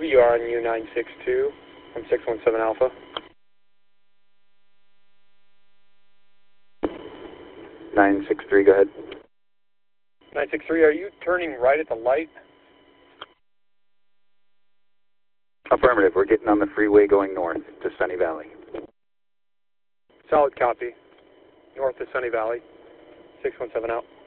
you are on U962 from 617 Alpha. 963, go ahead. 963, are you turning right at the light? Affirmative, we're getting on the freeway going north to Sunny Valley. Solid copy. North of Sunny Valley. 617 out.